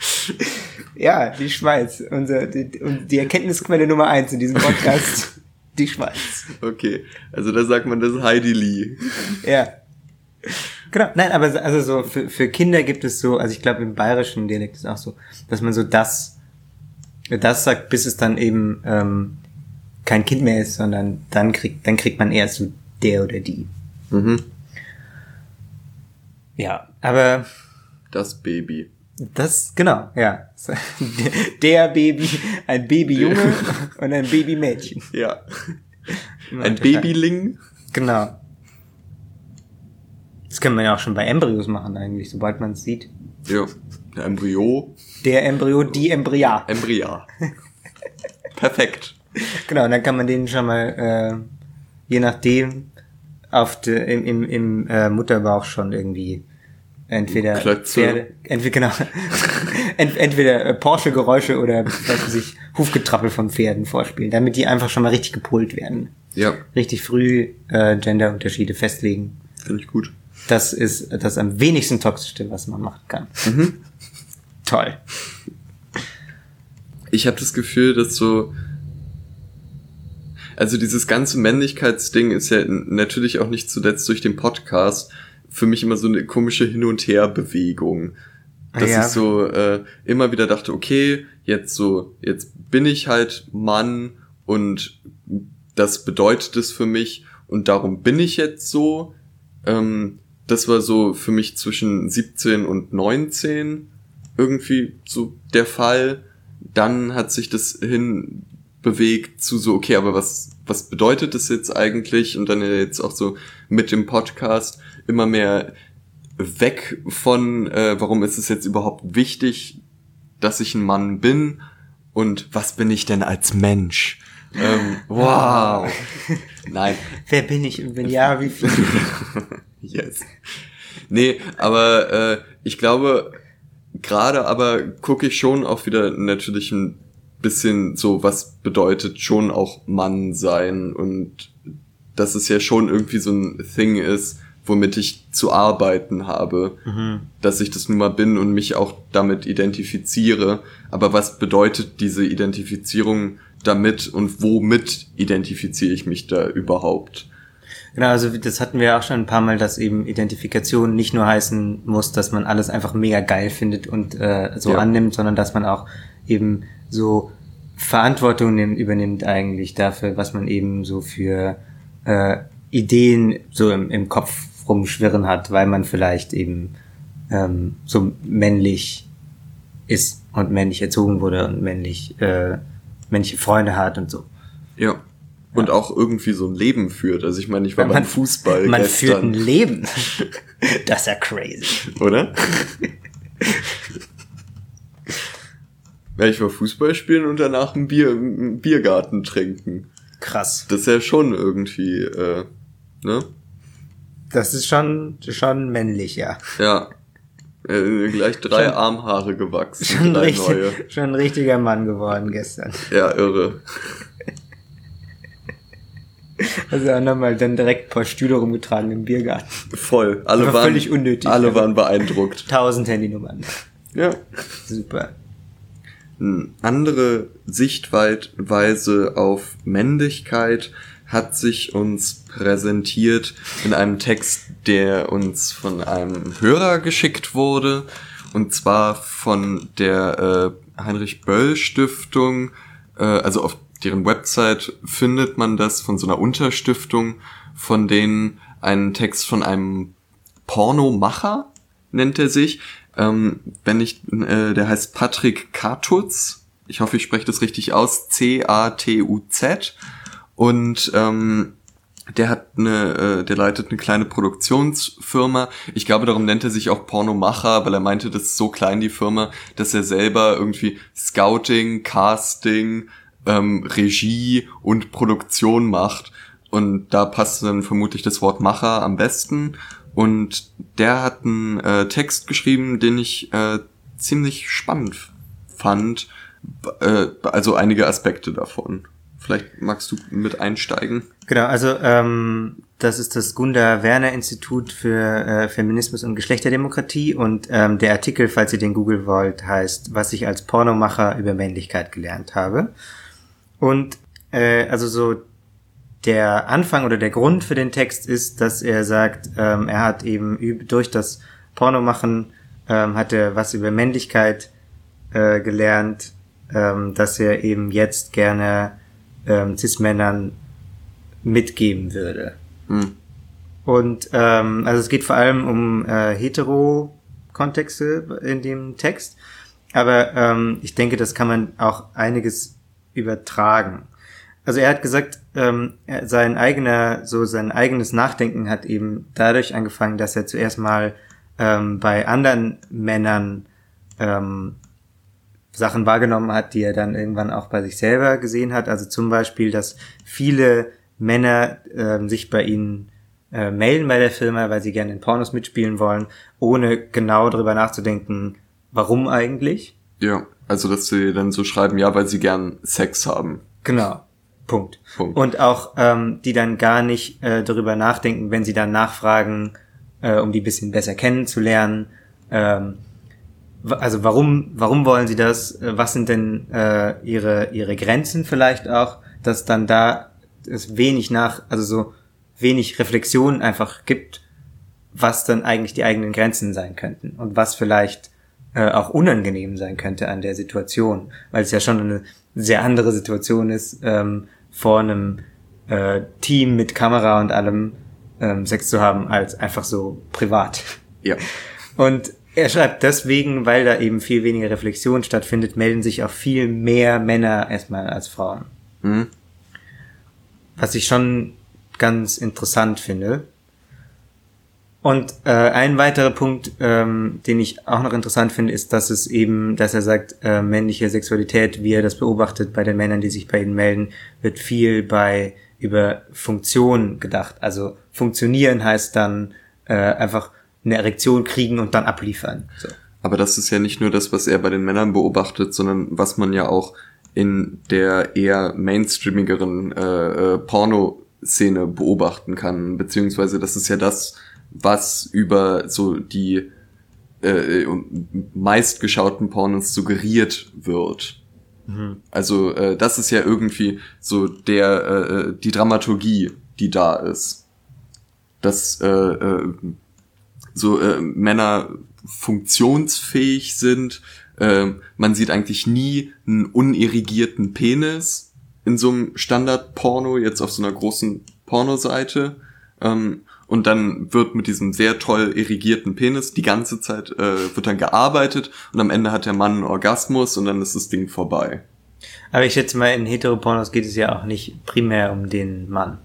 Ja, die Schweiz, unser, die, die Erkenntnisquelle Nummer eins in diesem Podcast. Die Schweiz. Okay, also da sagt man das Heidi Lee. Ja. Genau, nein, aber so- also so für, für Kinder gibt es so, also ich glaube im bayerischen Dialekt ist auch so, dass man so das, das sagt, bis es dann eben ähm, kein Kind mehr ist, sondern dann kriegt, dann kriegt man erst so der oder die. Mhm. Ja, aber Das Baby. das, genau, ja. Der Baby, ein Babyjunge und ein Babymädchen. Ja. Immer Ein unterscheiden. Babyling. Genau. Das kann man ja auch schon bei Embryos machen eigentlich, sobald man es sieht. Ja. Der Embryo. Der Embryo, die Embrya. Embrya. Perfekt. Genau, und dann kann man den schon mal, äh, je nachdem, auf de, im, im, im äh, Mutterbauch schon irgendwie entweder Klötze. Pferde, entweder genau, Ent, entweder äh, Porsche-Geräusche oder was weiß ich, Hufgetrappel von Pferden vorspielen, damit die einfach schon mal richtig gepolt werden. Ja, Richtig früh äh, Genderunterschiede festlegen. finde ich gut. Das ist das am wenigsten Toxischste, was man machen kann. Toll. Ich habe das Gefühl, dass so, also dieses ganze Männlichkeitsding ist ja n- natürlich auch nicht zuletzt durch den Podcast für mich immer so eine komische Hin- und Her-Bewegung. Dass Ja. ich so äh, immer wieder dachte, okay, jetzt so, jetzt bin ich halt Mann und das bedeutet es für mich und darum bin ich jetzt so. Ähm, das war so für mich zwischen siebzehn und neunzehn irgendwie so der Fall. Dann hat sich das hin bewegt zu so, okay, aber was, was bedeutet das jetzt eigentlich? Und dann jetzt auch so mit dem Podcast immer mehr weg von, äh, warum ist es jetzt überhaupt wichtig, dass ich ein Mann bin? Und was bin ich denn als Mensch? Ähm, wow. Nein. Wer bin ich und wenn ja, wie viel? Yes. Nee, aber äh, ich glaube, gerade aber gucke ich schon auch wieder natürlich ein bisschen so, was bedeutet schon auch Mann sein und dass es ja schon irgendwie so ein Thing ist, womit ich zu arbeiten habe, Mhm. dass ich das nun mal bin und mich auch damit identifiziere. Aber was bedeutet diese Identifizierung damit und womit identifiziere ich mich da überhaupt? Genau, also das hatten wir auch schon ein paar Mal, dass eben Identifikation nicht nur heißen muss, dass man alles einfach mega geil findet und äh, so Ja. annimmt, sondern dass man auch eben so Verantwortung nimmt, übernimmt eigentlich dafür, was man eben so für äh, Ideen so im, im Kopf rumschwirren hat, weil man vielleicht eben ähm, so männlich ist und männlich erzogen wurde und männlich äh, männliche Freunde hat und so. Ja. Und auch irgendwie so ein Leben führt. Also ich meine, ich war Man- beim Fußball Man führt ein gestern, Leben. Das ist ja crazy. oder? Ja, ich war Fußball spielen und danach ein Bier im Biergarten trinken. Krass. Das ist ja schon irgendwie, äh, ne? Das ist schon, schon männlich, ja. Ja. Äh, gleich drei Schon- Armhaare gewachsen. Schon, drei richtig, neue. schon ein richtiger Mann geworden gestern. Ja, irre. Also auch nochmal dann direkt ein paar Stühle rumgetragen im Biergarten. Voll. Alle Aber waren, völlig unnötig. alle Also- waren beeindruckt. Tausend Handynummern. Ja. Super. Eine andere Sichtweise auf Männlichkeit hat sich uns präsentiert in einem Text, der uns von einem Hörer geschickt wurde, und zwar von der äh, Heinrich-Böll-Stiftung, äh, also auf deren Website findet man das, von so einer Unterstiftung, von denen einen Text von einem Pornomacher, nennt er sich, ähm, wenn ich, äh, der heißt Patrick Katutz, ich hoffe, ich spreche das richtig aus, C A T U Z, und ähm, der hat eine, äh, der leitet eine kleine Produktionsfirma. Ich glaube, darum nennt er sich auch Pornomacher, weil er meinte, das ist so klein, die Firma, dass er selber irgendwie Scouting, Casting, ähm, Regie und Produktion macht. Und da passt dann vermutlich das Wort Macher am besten. Und der hat einen äh, Text geschrieben, den ich äh, ziemlich spannend fand. Äh, also einige Aspekte davon. Vielleicht magst du mit einsteigen. Genau, also ähm, das ist das Gunda-Werner-Institut für äh, Feminismus und Geschlechterdemokratie und ähm, der Artikel, falls ihr den googeln wollt, heißt, was ich als Pornomacher über Männlichkeit gelernt habe. Und äh, also so der Anfang oder der Grund für den Text ist, dass er sagt, ähm, er hat eben üb- durch das Pornomachen ähm, hat er was über Männlichkeit äh, gelernt, ähm, dass er eben jetzt gerne ähm, Cis-Männern mitgeben würde. Hm. Und ähm, also es geht vor allem um äh, Hetero-Kontexte in dem Text, aber ähm, ich denke, das kann man auch einiges übertragen. Also er hat gesagt, ähm, er- sein eigener, so sein eigenes Nachdenken hat eben dadurch angefangen, dass er zuerst mal ähm, bei anderen Männern ähm, Sachen wahrgenommen hat, die er dann irgendwann auch bei sich selber gesehen hat. Also zum Beispiel, dass viele Männer ähm, sich bei ihnen äh, melden bei der Firma, weil sie gerne in Pornos mitspielen wollen, ohne genau darüber nachzudenken, warum eigentlich. Ja, also dass sie dann so schreiben, ja, weil sie gern Sex haben. Genau. Punkt. Punkt. Und auch ähm, die dann gar nicht äh, darüber nachdenken, wenn sie dann nachfragen, äh, um die ein bisschen besser kennenzulernen. Ähm, w- also warum warum wollen sie das? Äh, Was sind denn äh, ihre ihre Grenzen vielleicht auch, dass dann da es wenig nach, also so wenig Reflexion einfach gibt, was dann eigentlich die eigenen Grenzen sein könnten und was vielleicht äh, auch unangenehm sein könnte an der Situation, weil es ja schon eine sehr andere Situation ist, ähm, vor einem äh, Team mit Kamera und allem ähm, Sex zu haben, als einfach so privat. Ja. Und er schreibt deswegen, weil da eben viel weniger Reflexion stattfindet, melden sich auch viel mehr Männer erstmal als Frauen. Hm. Was ich schon ganz interessant finde. Und äh, ein weiterer Punkt, ähm, den ich auch noch interessant finde, ist, dass es eben, dass er sagt, äh, männliche Sexualität, wie er das beobachtet bei den Männern, die sich bei ihm melden, wird viel bei über Funktion gedacht. Also funktionieren heißt dann äh, einfach eine Erektion kriegen und dann abliefern. So. Aber das ist ja nicht nur das, was er bei den Männern beobachtet, sondern was man ja auch in der eher mainstreamigeren äh, äh, Porno-Szene beobachten kann, beziehungsweise das ist ja das, was über so die äh, meistgeschauten Pornos suggeriert wird. Mhm. Also äh, das ist ja irgendwie so der äh, die Dramaturgie, die da ist. Dass äh, äh, so äh, Männer funktionsfähig sind. Äh, man sieht eigentlich nie einen unirrigierten Penis in so einem Standard-Porno, jetzt auf so einer großen Pornoseite. Ähm, und dann wird mit diesem sehr toll irrigierten Penis die ganze Zeit äh, wird dann gearbeitet und am Ende hat der Mann einen Orgasmus und dann ist das Ding vorbei. Aber ich schätze mal, in Heteropornos geht es ja auch nicht primär um den Mann.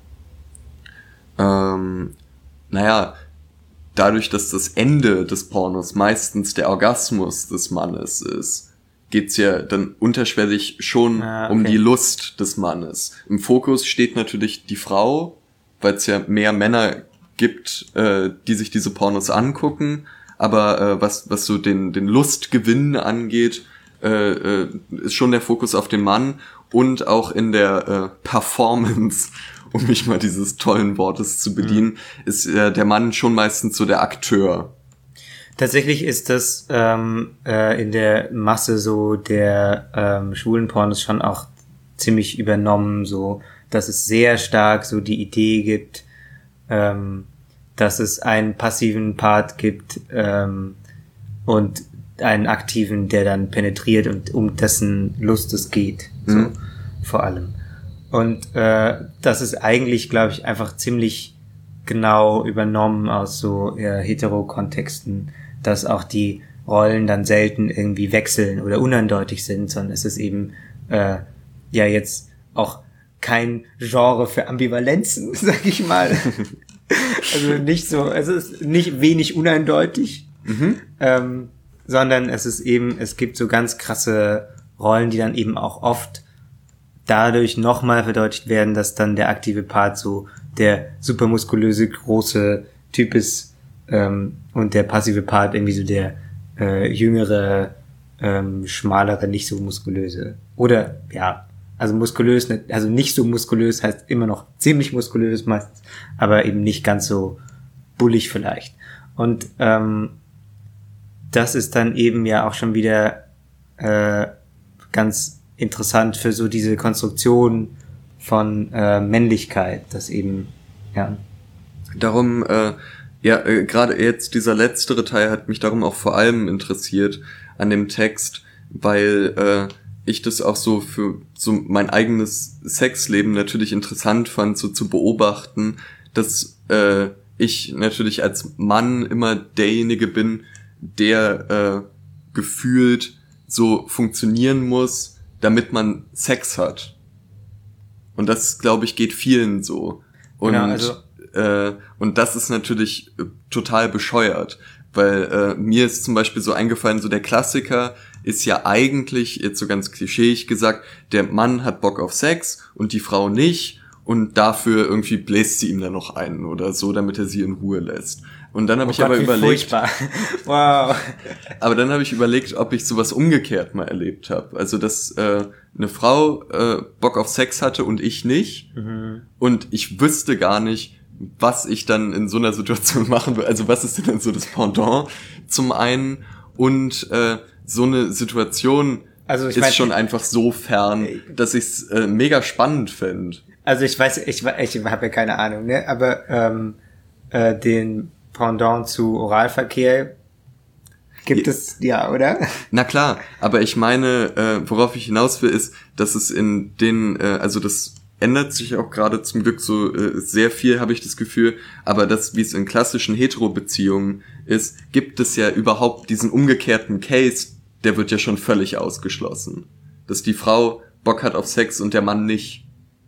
Ähm, naja, dadurch, dass das Ende des Pornos meistens der Orgasmus des Mannes ist, geht's ja dann unterschwellig schon Ah, okay. um die Lust des Mannes. Im Fokus steht natürlich die Frau, weil es ja mehr Männer gibt, äh, die sich diese Pornos angucken, aber äh, was was so den den Lustgewinn angeht, äh, äh, ist schon der Fokus auf den Mann und auch in der äh, Performance, um mich mal dieses tollen Wortes zu bedienen, mhm. ist äh, der Mann schon meistens so der Akteur. Tatsächlich ist das ähm, äh, in der Masse so der ähm, schwulen Pornos schon auch ziemlich übernommen, so dass es sehr stark so die Idee gibt, ähm, dass es einen passiven Part gibt ähm, und einen aktiven, der dann penetriert und um dessen Lust es geht, so Mhm. vor allem. Und äh, das ist eigentlich, glaube ich, einfach ziemlich genau übernommen aus so ja, Hetero-Kontexten, dass auch die Rollen dann selten irgendwie wechseln oder uneindeutig sind, sondern es ist eben äh, ja jetzt auch kein Genre für Ambivalenzen, sag ich mal. Also nicht so, es ist nicht wenig uneindeutig, Mhm. ähm, sondern es ist eben, es gibt so ganz krasse Rollen, die dann eben auch oft dadurch nochmal verdeutlicht werden, dass dann der aktive Part so der supermuskulöse, große Typ ist ähm, und der passive Part irgendwie so der äh, jüngere, ähm, schmalere, nicht so muskulöse. Oder, ja, also muskulös, also nicht so muskulös heißt immer noch ziemlich muskulös meistens, aber eben nicht ganz so bullig vielleicht. Und ähm, das ist dann eben ja auch schon wieder äh, ganz interessant für so diese Konstruktion von äh, Männlichkeit, das eben, ja. Darum, äh, ja, äh, gerade jetzt dieser letztere Teil hat mich darum auch vor allem interessiert an dem Text, weil äh, ich das auch so für so mein eigenes Sexleben natürlich interessant fand, so zu beobachten, dass äh, ich natürlich als Mann immer derjenige bin, der äh, gefühlt so funktionieren muss, damit man Sex hat. Und das, glaube ich, geht vielen so. Und Genau, also äh, und das ist natürlich äh, total bescheuert, weil äh, mir ist zum Beispiel so eingefallen, so der Klassiker ist ja eigentlich, jetzt so ganz klischeeig gesagt, der Mann hat Bock auf Sex und die Frau nicht und dafür irgendwie bläst sie ihm dann noch einen oder so, damit er sie in Ruhe lässt. Und dann habe oh ich Gott, aber wie überlegt, furchtbar. Wow. aber dann habe ich überlegt, ob ich sowas umgekehrt mal erlebt habe. Also, dass äh, eine Frau äh, Bock auf Sex hatte und ich nicht. Mhm. Und ich wüsste gar nicht, was ich dann in so einer Situation machen würde. Also, was ist denn dann so das Pendant zum einen? Und äh, so eine Situation Also ich ist mein, schon einfach so fern, dass ich es äh, mega spannend fände. Also ich weiß, ich, ich habe ja keine Ahnung, ne? Aber ähm, äh, den Pendant zu Oralverkehr gibt Ja. es, ja, oder? Na klar, aber ich meine, äh, worauf ich hinaus will, ist, dass es in den, äh, also das ändert sich auch gerade zum Glück so äh, sehr viel, habe ich das Gefühl, aber das, wie es in klassischen Hetero-Beziehungen ist, gibt es ja überhaupt diesen umgekehrten Case, der wird ja schon völlig ausgeschlossen. Dass die Frau Bock hat auf Sex und der Mann nicht.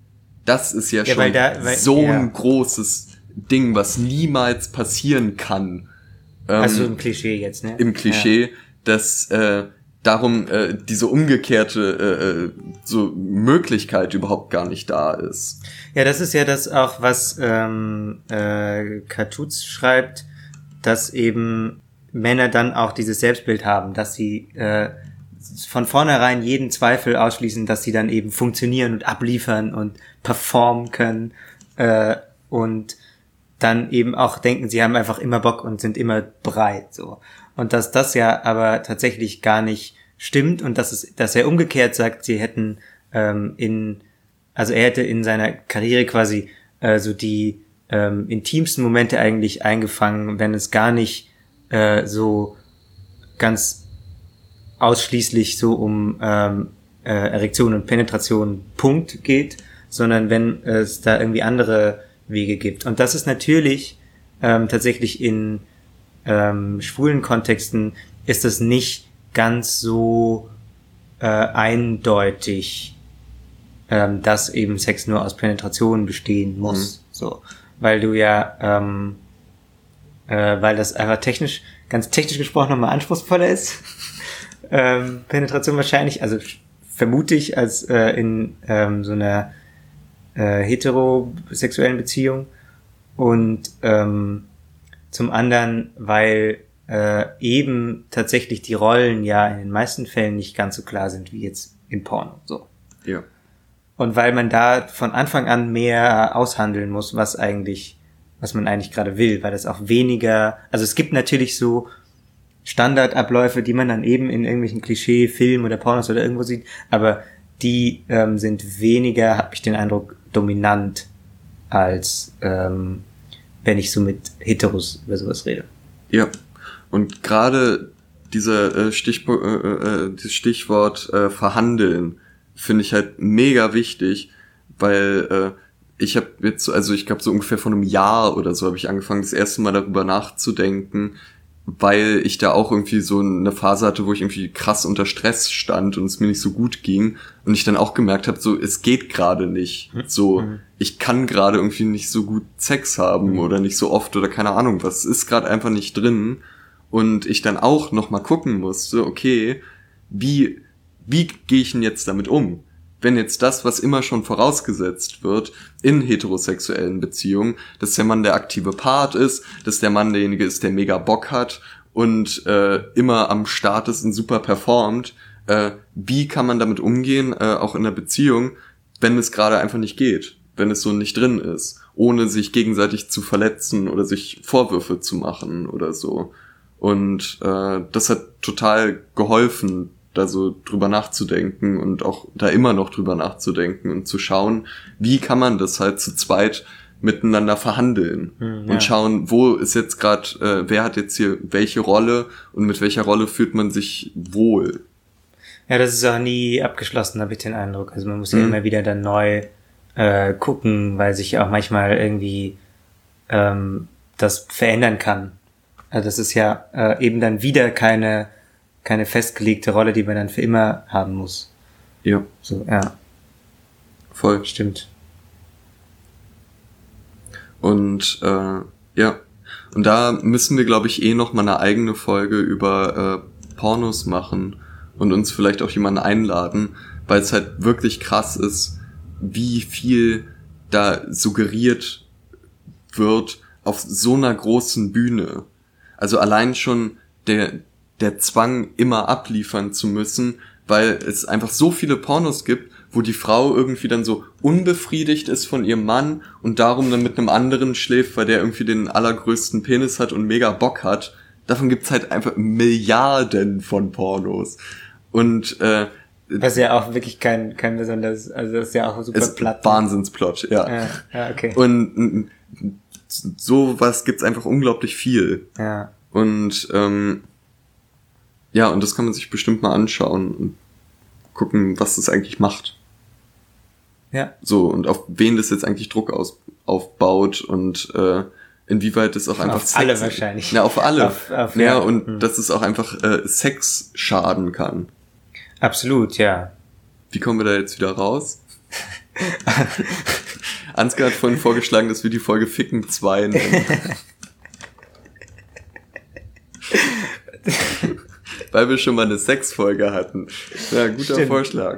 Das ist ja, Ja, schon weil da- weil- so ja. ein großes Ding, was niemals passieren kann. Ähm, Also im Klischee jetzt, ne? im Klischee, dass äh, darum äh, diese umgekehrte äh, so Möglichkeit überhaupt gar nicht da ist. Ja. ja, das ist ja das auch, was ähm, äh, Katuz schreibt, dass eben Männer dann auch dieses Selbstbild haben, dass sie äh, von vornherein jeden Zweifel ausschließen, dass sie dann eben funktionieren und abliefern und performen können äh, und dann eben auch denken, sie haben einfach immer Bock und sind immer bereit, so. Und dass das ja aber tatsächlich gar nicht stimmt und dass es, dass er umgekehrt sagt, sie hätten ähm, in, also er hätte in seiner Karriere quasi äh, so die ähm, intimsten Momente eigentlich eingefangen, wenn es gar nicht äh, so ganz ausschließlich so um ähm, äh, Erektion und Penetration Punkt geht, sondern wenn es da irgendwie andere Wege gibt. Und das ist natürlich ähm, tatsächlich in ähm, schwulen Kontexten ist das nicht ganz so äh, eindeutig, ähm, dass eben Sex nur aus Penetration bestehen muss. Mhm. So, weil du ja, ähm, äh, weil das einfach technisch, ganz technisch gesprochen nochmal anspruchsvoller ist. ähm, Penetration wahrscheinlich, also vermute ich, als äh, in ähm, so einer Äh, heterosexuellen Beziehung und ähm, zum anderen, weil äh, eben tatsächlich die Rollen ja in den meisten Fällen nicht ganz so klar sind wie jetzt in Porno. So. Ja. Und weil man da von Anfang an mehr aushandeln muss, was eigentlich, was man eigentlich gerade will, weil das auch weniger, also es gibt natürlich so Standardabläufe, die man dann eben in irgendwelchen Klischee-Filmen oder Pornos oder irgendwo sieht, aber die ähm, sind weniger, habe ich den Eindruck, dominant, als ähm, wenn ich so mit Heteros über sowas rede. Ja, und gerade dieser äh, Stichpo- äh, äh, das Stichwort äh, verhandeln finde ich halt mega wichtig, weil äh, ich habe jetzt, also ich glaube so ungefähr vor einem Jahr oder so habe ich angefangen, das erste Mal darüber nachzudenken, weil ich da auch irgendwie so eine Phase hatte, wo ich irgendwie krass unter Stress stand und es mir nicht so gut ging und ich dann auch gemerkt habe, so es geht gerade nicht, so mhm. ich kann gerade irgendwie nicht so gut Sex haben mhm. oder nicht so oft oder keine Ahnung was, es ist gerade einfach nicht drin und ich dann auch nochmal gucken musste, okay, wie wie gehe ich denn jetzt damit um? Wenn jetzt das, was immer schon vorausgesetzt wird in heterosexuellen Beziehungen, dass der Mann der aktive Part ist, dass der Mann derjenige ist, der mega Bock hat und äh, immer am Start ist und super performt, äh, wie kann man damit umgehen, äh, auch in der Beziehung, wenn es gerade einfach nicht geht, wenn es so nicht drin ist, ohne sich gegenseitig zu verletzen oder sich Vorwürfe zu machen oder so. Und äh, das hat total geholfen, da so drüber nachzudenken und auch da immer noch drüber nachzudenken und zu schauen, wie kann man das halt zu zweit miteinander verhandeln Hm, und ja. schauen, wo ist jetzt gerade, äh, wer hat jetzt hier welche Rolle und mit welcher Rolle fühlt man sich wohl. Ja, das ist auch nie abgeschlossen, habe ich den Eindruck. Also man muss ja Mhm. immer wieder dann neu äh, gucken, weil sich ja auch manchmal irgendwie ähm, das verändern kann. Also das ist ja äh, eben dann wieder keine keine festgelegte Rolle, die man dann für immer haben muss. Ja, So, ja, voll. stimmt. Und äh, ja, und da müssen wir, glaube ich, eh noch mal eine eigene Folge über äh, Pornos machen und uns vielleicht auch jemanden einladen, weil es halt wirklich krass ist, wie viel da suggeriert wird auf so einer großen Bühne. Also allein schon der der Zwang, immer abliefern zu müssen, weil es einfach so viele Pornos gibt, wo die Frau irgendwie dann so unbefriedigt ist von ihrem Mann und darum dann mit einem anderen schläft, weil der irgendwie den allergrößten Penis hat und mega Bock hat. Davon gibt's halt einfach Milliarden von Pornos. Und äh, Was ja auch wirklich kein kein besonders, also das ist ja auch super ist platt. Wahnsinnsplot, ja. Ja, ja, okay. Und mm, sowas gibt's einfach unglaublich viel. Ja. Und ähm, ja, und das kann man sich bestimmt mal anschauen und gucken, was das eigentlich macht. Ja. So, und auf wen das jetzt eigentlich Druck aus, aufbaut und äh, inwieweit das auch einfach Auf alle wahrscheinlich. Ja, auf alle. Auf- auf- ja, ja. und Hm. dass es auch einfach äh, Sex schaden kann. Absolut, ja. Wie kommen wir da jetzt wieder raus? Ansgar hat vorhin vorgeschlagen, dass wir die Folge Ficken zwei nennen. Weil wir schon mal eine Sexfolge hatten. Ja, guter Stimmt. Vorschlag.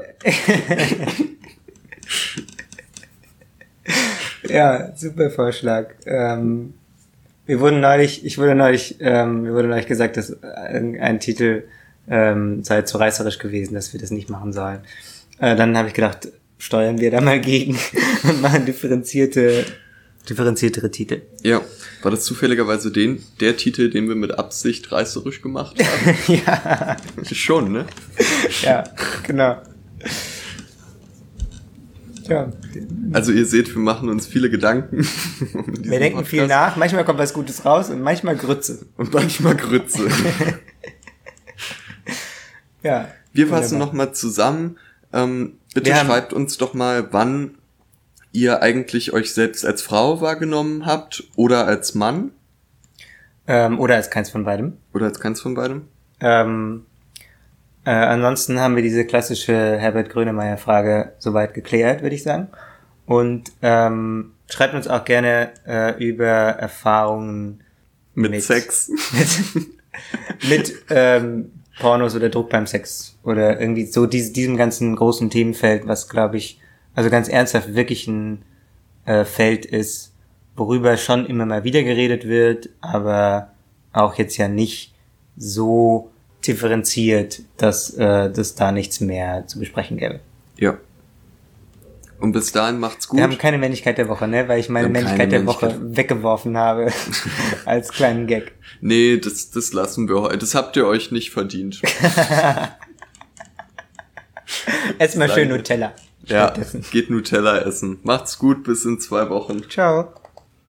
Ja, super Vorschlag. Ähm, wir wurden neulich, ich wurde neulich, ähm, mir wurde neulich gesagt, dass ein, ein Titel ähm, sei zu reißerisch gewesen, dass wir das nicht machen sollen. Äh, dann habe ich gedacht, steuern wir da mal gegen und machen differenzierte, differenziertere Titel. Ja, war das zufälligerweise den, der Titel, den wir mit Absicht reißerisch gemacht haben? Ja, Schon, ne? ja, genau. Tja, Also ihr seht, wir machen uns viele Gedanken. um diesen wir denken Podcast. viel nach, manchmal kommt was Gutes raus und manchmal Grütze. Und manchmal Grütze. Ja. Wir fassen wunderbar. nochmal zusammen. Ähm, bitte Wir haben- schreibt uns doch mal, wann ihr eigentlich euch selbst als Frau wahrgenommen habt oder als Mann Ähm, oder als keins von beidem. oder als keins von beidem. Ähm, äh, ansonsten haben wir diese klassische Herbert Grönemeyer-Frage soweit geklärt, würde ich sagen. Und ähm, schreibt uns auch gerne äh, über Erfahrungen Mit, Mit- Sex. mit, mit ähm, Pornos oder Druck beim Sex oder irgendwie so dies, diesem ganzen großen Themenfeld, was, glaube ich, also ganz ernsthaft wirklich ein äh, Feld ist, worüber schon immer mal wieder geredet wird, aber auch jetzt ja nicht so differenziert, dass äh, das da nichts mehr zu besprechen gäbe. Ja. Und bis dahin macht's gut. Wir haben keine Männlichkeit der Woche, ne? Weil ich meine Wir haben Männlichkeit keine der Woche Männlichkeit. weggeworfen habe als kleinen Gag. Nee, das, das lassen wir heute. Das habt ihr euch nicht verdient. Ess mal schön Danke. Nutella. Ja, Stattdessen. geht Nutella essen. Macht's gut, bis in zwei Wochen. Ciao.